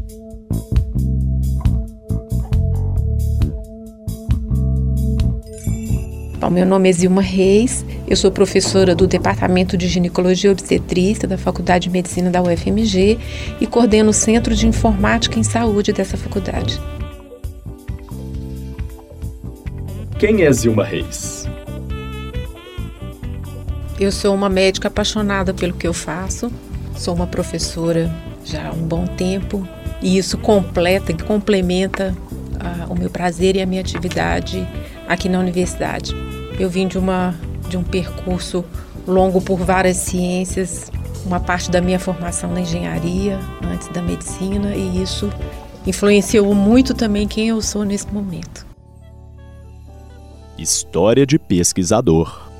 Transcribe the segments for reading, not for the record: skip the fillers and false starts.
Bom, meu nome é Zilma Reis, eu sou professora do Departamento de Ginecologia e Obstetrícia da Faculdade de Medicina da UFMG e coordeno o Centro de Informática em Saúde dessa faculdade. Quem é Zilma Reis? Eu sou uma médica apaixonada pelo que eu faço, sou uma professora já há um bom tempo e isso completa e complementa o meu prazer e a minha atividade aqui na universidade. Eu vim de um percurso longo por várias ciências, uma parte da minha formação na engenharia, antes da medicina, e isso influenciou muito também quem eu sou nesse momento. História de pesquisador.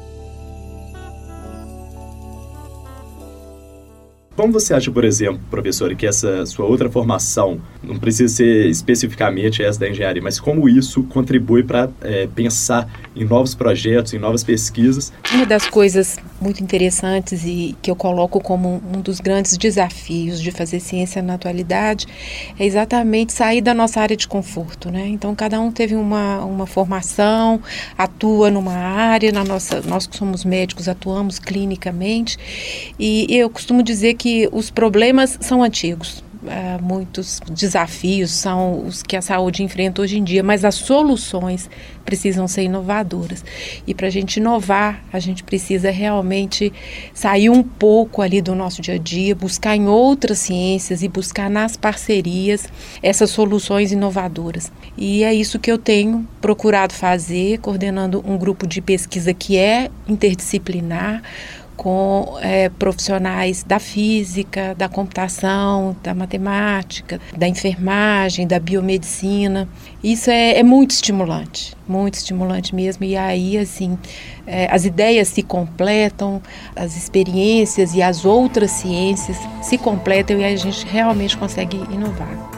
Como você acha, por exemplo, professora, que essa sua outra formação, não precisa ser especificamente essa da engenharia, mas como isso contribui para pensar em novos projetos, em novas pesquisas? Uma das coisas muito interessantes e que eu coloco como um dos grandes desafios de fazer ciência na atualidade é exatamente sair da nossa área de conforto, né? Então, cada um teve uma formação, atua numa área, nós que somos médicos atuamos clinicamente e eu costumo dizer que os problemas são antigos, muitos desafios são os que a saúde enfrenta hoje em dia, mas as soluções precisam ser inovadoras. E para a gente inovar, a gente precisa realmente sair um pouco ali do nosso dia a dia, buscar em outras ciências e buscar nas parcerias essas soluções inovadoras. E é isso que eu tenho procurado fazer, coordenando um grupo de pesquisa que é interdisciplinar, com profissionais da física, da computação, da matemática, da enfermagem, da biomedicina. Isso é muito estimulante mesmo. E aí, assim, as ideias se completam, as experiências e as outras ciências se completam e aí a gente realmente consegue inovar.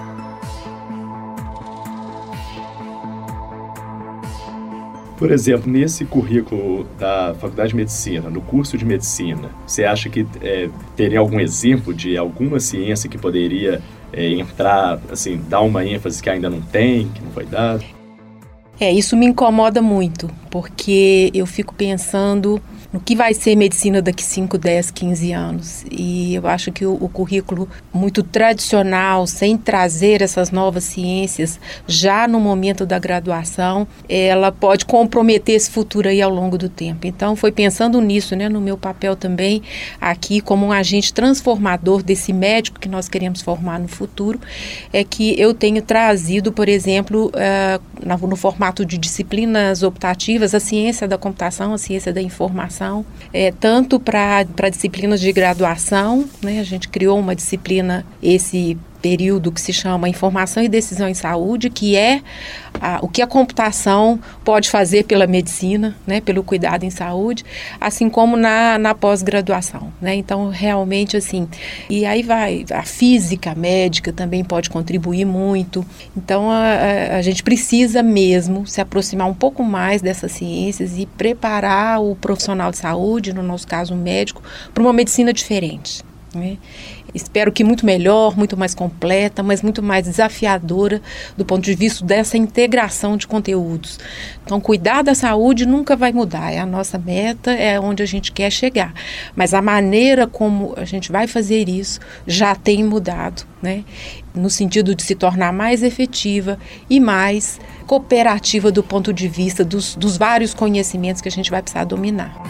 Por exemplo, nesse currículo da Faculdade de Medicina, no curso de Medicina, você acha que teria algum exemplo de alguma ciência que poderia entrar, assim, dar uma ênfase que ainda não tem, que não foi dada? Isso me incomoda muito, porque eu fico pensando no que vai ser medicina daqui 5, 10, 15 anos. E eu acho que o currículo muito tradicional, sem trazer essas novas ciências, já no momento da graduação, ela pode comprometer esse futuro aí ao longo do tempo. Então, foi pensando nisso, né, no meu papel também aqui como um agente transformador desse médico que nós queremos formar no futuro, é que eu tenho trazido, por exemplo, no formato de disciplinas optativas, a ciência da computação, a ciência da informação, tanto para disciplinas de graduação, né? A gente criou uma disciplina esse período que se chama Informação e Decisão em Saúde, que é o que a computação pode fazer pela medicina, né, pelo cuidado em saúde, assim como na pós-graduação, né? Então, realmente, assim, e aí vai, a física médica também pode contribuir muito. Então, a gente precisa mesmo se aproximar um pouco mais dessas ciências e preparar o profissional de saúde, no nosso caso o médico, para uma medicina diferente, né? Espero que muito melhor, muito mais completa, mas muito mais desafiadora do ponto de vista dessa integração de conteúdos. Então, cuidar da saúde nunca vai mudar, é a nossa meta, é onde a gente quer chegar. Mas a maneira como a gente vai fazer isso já tem mudado, né? No sentido de se tornar mais efetiva e mais cooperativa do ponto de vista dos vários conhecimentos que a gente vai precisar dominar.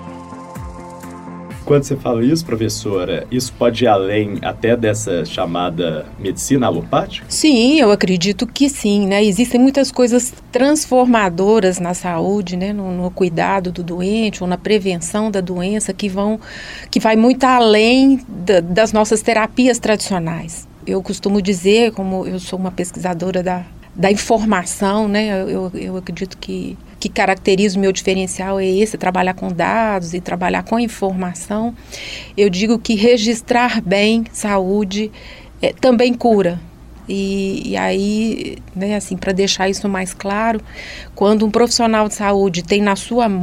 Quando você fala isso, professora, isso pode ir além até dessa chamada medicina alopática? Sim, eu acredito que sim, né? Existem muitas coisas transformadoras na saúde, né? No cuidado do doente ou na prevenção da doença que vai muito além das nossas terapias tradicionais. Eu costumo dizer, como eu sou uma pesquisadora da informação, né? Eu acredito que caracteriza o meu diferencial é esse, trabalhar com dados e trabalhar com informação. Eu digo que registrar bem saúde também cura. E aí, né, assim, para deixar isso mais claro, quando um profissional de saúde tem na sua mão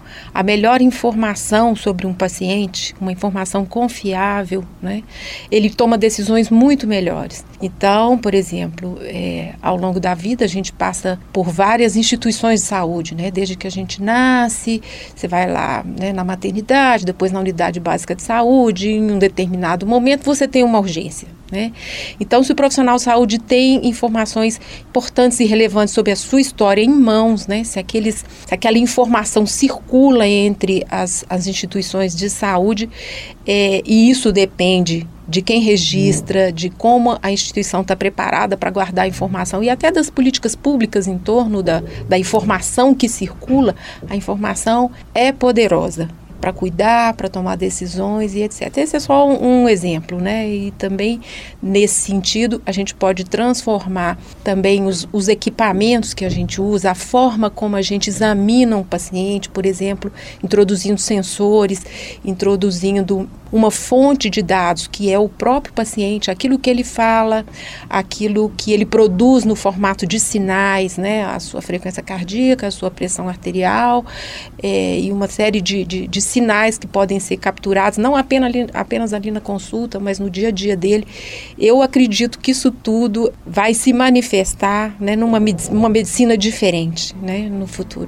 a melhor informação sobre um paciente, uma informação confiável, né, ele toma decisões muito melhores. Então, por exemplo, ao longo da vida a gente passa por várias instituições de saúde, né, desde que a gente nasce, você vai lá, né, na maternidade, depois na unidade básica de saúde, em um determinado momento você tem uma urgência, né? Então, se o profissional de saúde tem informações importantes e relevantes sobre a sua história em mãos, né, se aquela informação circula entre as instituições de saúde, e isso depende de quem registra, de como a instituição está preparada para guardar a informação e até das políticas públicas em torno da informação que circula, a informação é poderosa para cuidar, para tomar decisões e etc. Esse é só um exemplo, né? E também, nesse sentido, a gente pode transformar também os equipamentos que a gente usa, a forma como a gente examina um paciente, por exemplo, introduzindo sensores, introduzindo uma fonte de dados que é o próprio paciente, aquilo que ele fala, aquilo que ele produz no formato de sinais, né? A sua frequência cardíaca, a sua pressão arterial, e uma série de sinais que podem ser capturados, não apenas ali na consulta, mas no dia a dia dele. Eu acredito que isso tudo vai se manifestar, né, numa medicina diferente, né, no futuro.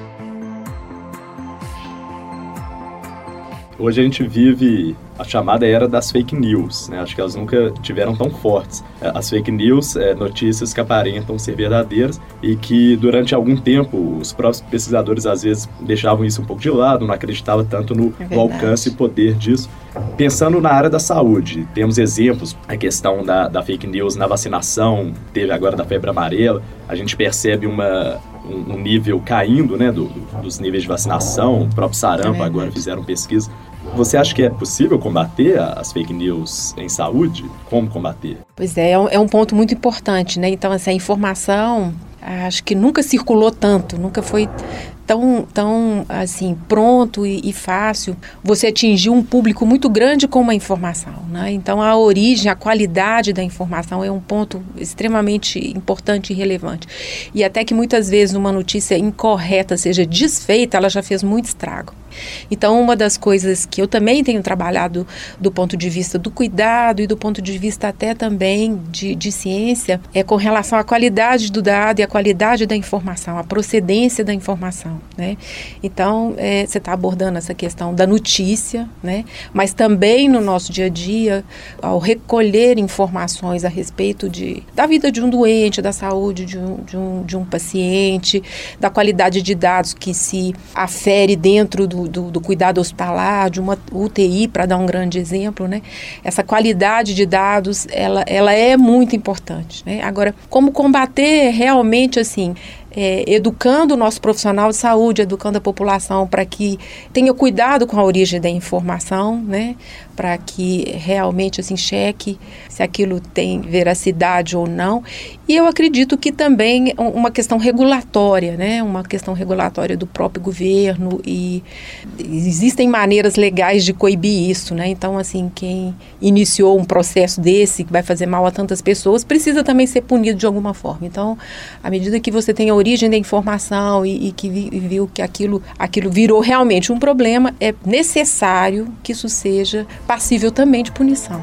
Hoje a gente vive a chamada era das fake news, né? Acho que elas nunca tiveram tão fortes. As fake news, notícias que aparentam ser verdadeiras e que durante algum tempo os próprios pesquisadores às vezes deixavam isso um pouco de lado, não acreditavam tanto no alcance e poder disso. Pensando na área da saúde, temos exemplos, a questão da fake news na vacinação, teve agora da febre amarela, a gente percebe um nível caindo, né, dos níveis de vacinação, o próprio sarampo agora fizeram pesquisa. Você acha que é possível combater as fake news em saúde? Como combater? Pois é um ponto muito importante, né? Então, essa informação, acho que nunca circulou tanto, nunca foi tão assim, pronto e fácil você atingir um público muito grande com uma informação, né? Então, a origem, a qualidade da informação é um ponto extremamente importante e relevante. E até que muitas vezes uma notícia incorreta seja desfeita, ela já fez muito estrago. Então, uma das coisas que eu também tenho trabalhado do ponto de vista do cuidado e do ponto de vista até também de ciência, é com relação à qualidade do dado e à qualidade da informação, a procedência da informação, né? Então, você está abordando essa questão da notícia, né? Mas também no nosso dia a dia, ao recolher informações a respeito da vida de um doente, da saúde de um paciente, da qualidade de dados que se afere dentro do cuidado hospitalar, de uma UTI, para dar um grande exemplo, né? Essa qualidade de dados, ela é muito importante, né? Agora, como combater realmente, assim, educando o nosso profissional de saúde, educando a população para que tenha cuidado com a origem da informação, né? Para que realmente assim, cheque se aquilo tem veracidade ou não. E eu acredito que também uma questão regulatória, né? Uma questão regulatória do próprio governo, e existem maneiras legais de coibir isso, né? Então, assim, quem iniciou um processo desse, que vai fazer mal a tantas pessoas, precisa também ser punido de alguma forma. Então, à medida que você tem a origem da informação e que viu que aquilo virou realmente um problema, é necessário que isso seja passível também de punição.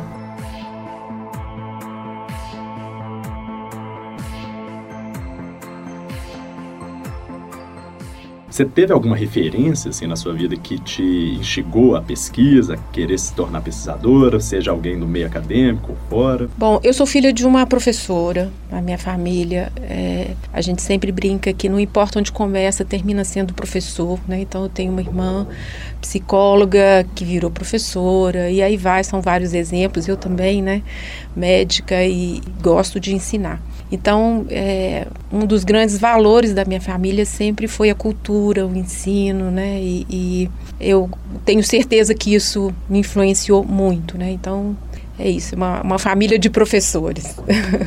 Você teve alguma referência assim, na sua vida que te instigou a pesquisa, a querer se tornar pesquisadora, seja alguém do meio acadêmico ou fora? Bom, eu sou filha de uma professora, a minha família, a gente sempre brinca que não importa onde começa, termina sendo professor, né? Então eu tenho uma irmã psicóloga que virou professora, e aí são vários exemplos, eu também, né, médica, e gosto de ensinar. Então, um dos grandes valores da minha família sempre foi a cultura, o ensino, né? E eu tenho certeza que isso me influenciou muito, né? Então, é isso, uma família de professores.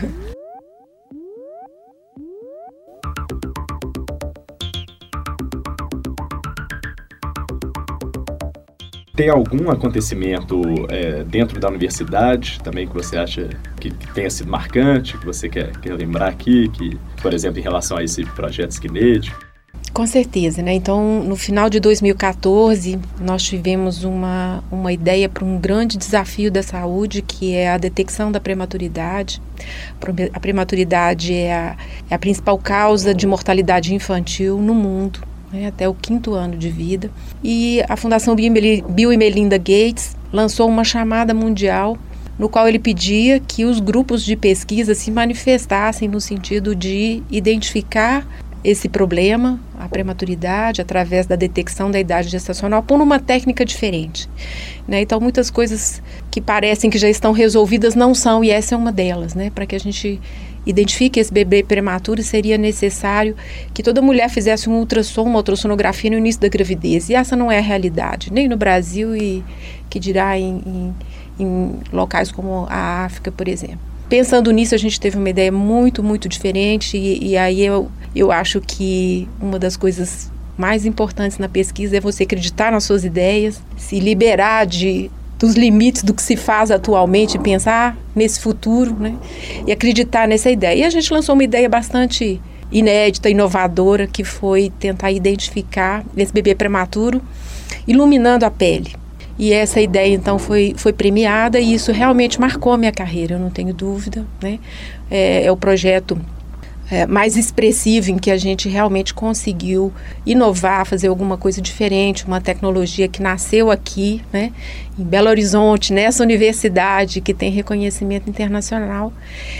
Tem algum acontecimento dentro da universidade também que você acha que tenha sido marcante, que você quer lembrar aqui, que, por exemplo, em relação a esse projeto Skined? Com certeza, né? Então, no final de 2014, nós tivemos uma ideia para um grande desafio da saúde, que é a detecção da prematuridade. A prematuridade é a principal causa de mortalidade infantil no mundo, né? Até o 5º ano de vida. E a Fundação Bill e Melinda Gates lançou uma chamada mundial no qual ele pedia que os grupos de pesquisa se manifestassem no sentido de identificar esse problema, a prematuridade, através da detecção da idade gestacional, por uma técnica diferente, né? Então, muitas coisas que parecem que já estão resolvidas não são, e essa é uma delas, né? Para que a gente identifique esse bebê prematuro, seria necessário que toda mulher fizesse um ultrassom, uma ultrassonografia no início da gravidez, e essa não é a realidade, nem no Brasil e que dirá em locais como a África, por exemplo. Pensando nisso, a gente teve uma ideia muito, muito diferente e aí eu acho que uma das coisas mais importantes na pesquisa é você acreditar nas suas ideias, se liberar dos limites do que se faz atualmente e pensar nesse futuro, né? E acreditar nessa ideia. E a gente lançou uma ideia bastante inédita, inovadora, que foi tentar identificar esse bebê prematuro iluminando a pele. E essa ideia, então, foi premiada e isso realmente marcou a minha carreira, eu não tenho dúvida, né? É o projeto mais expressivo em que a gente realmente conseguiu inovar, fazer alguma coisa diferente, uma tecnologia que nasceu aqui, né, em Belo Horizonte, nessa universidade que tem reconhecimento internacional.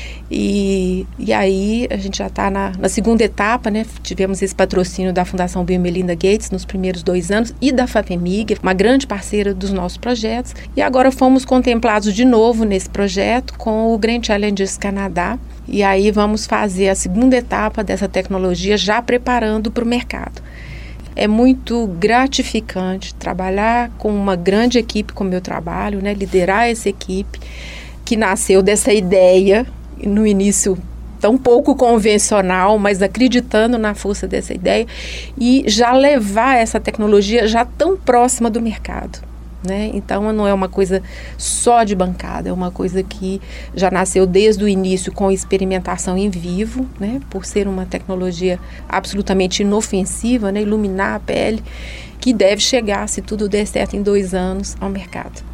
E aí a gente já está na 2ª etapa, né? Tivemos esse patrocínio da Fundação Bill e Melinda Gates nos primeiros 2 anos e da FAPEMIG, uma grande parceira dos nossos projetos. E agora fomos contemplados de novo nesse projeto com o Grand Challenges Canadá. E aí vamos fazer a 2ª etapa dessa tecnologia já preparando para o mercado. É muito gratificante trabalhar com uma grande equipe como eu trabalho, né? Liderar essa equipe que nasceu dessa ideia, no início tão pouco convencional, mas acreditando na força dessa ideia e já levar essa tecnologia já tão próxima do mercado, né? Então não é uma coisa só de bancada, é uma coisa que já nasceu desde o início com experimentação em vivo, né? Por ser uma tecnologia absolutamente inofensiva, né? Iluminar a pele, que deve chegar, se tudo der certo, em 2 anos ao mercado.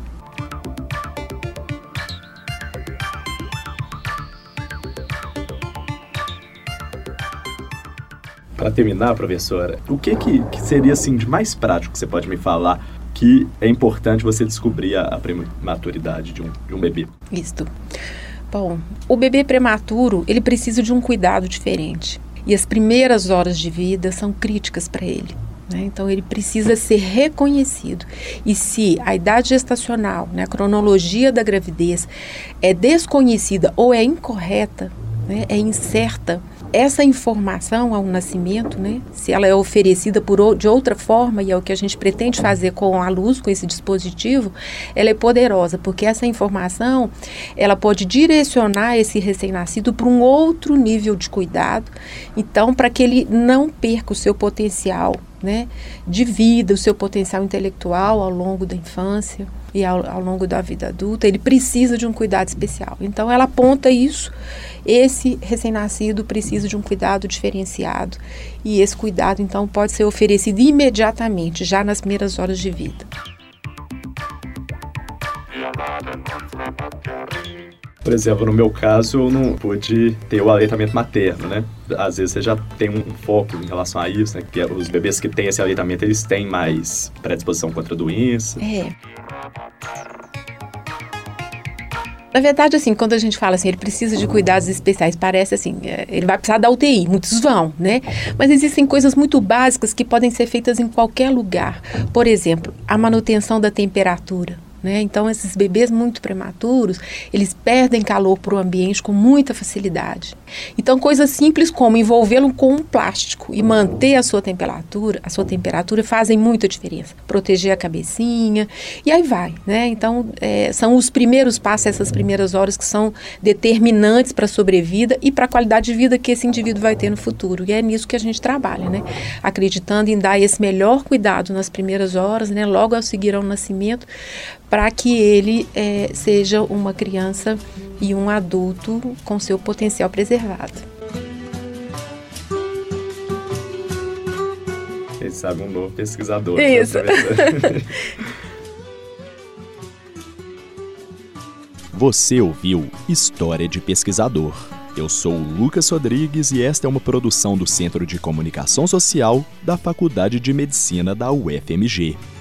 Para terminar, professora, o que seria assim de mais prático que você pode me falar que é importante você descobrir a prematuridade de um bebê? Isto. Bom, o bebê prematuro, ele precisa de um cuidado diferente. E as primeiras horas de vida são críticas para ele, né? Então, ele precisa ser reconhecido. E se a idade gestacional, né, a cronologia da gravidez é desconhecida ou é incorreta, né, é incerta, essa informação ao nascimento, né, se ela é oferecida de outra forma, e é o que a gente pretende fazer com a luz, com esse dispositivo, ela é poderosa, porque essa informação, ela pode direcionar esse recém-nascido para um outro nível de cuidado, então, para que ele não perca o seu potencial, né, de vida, o seu potencial intelectual ao longo da infância e ao longo da vida adulta, ele precisa de um cuidado especial. Então, ela aponta isso. Esse recém-nascido precisa de um cuidado diferenciado e esse cuidado, então, pode ser oferecido imediatamente, já nas primeiras horas de vida. Por exemplo, no meu caso, eu não pude ter o aleitamento materno, né? Às vezes você já tem um foco em relação a isso, né? Que os bebês que têm esse aleitamento, eles têm mais predisposição contra a doença. Na verdade, assim, quando a gente fala assim, ele precisa de cuidados especiais, parece assim, ele vai precisar da UTI, muitos vão, né? Mas existem coisas muito básicas que podem ser feitas em qualquer lugar. Por exemplo, a manutenção da temperatura, né? Então, esses bebês muito prematuros, eles perdem calor para o ambiente com muita facilidade. Então, coisas simples como envolvê-lo com um plástico e manter a sua temperatura fazem muita diferença. Proteger a cabecinha e aí vai, né? Então, são os primeiros passos, essas primeiras horas que são determinantes para a sobrevida e para a qualidade de vida que esse indivíduo vai ter no futuro. E é nisso que a gente trabalha, né? Acreditando em dar esse melhor cuidado nas primeiras horas, né? Logo ao seguir ao nascimento, para que ele seja uma criança e um adulto com seu potencial preservado. Quem sabe um novo pesquisador. Isso. Você ouviu História de Pesquisador. Eu sou o Lucas Rodrigues e esta é uma produção do Centro de Comunicação Social da Faculdade de Medicina da UFMG.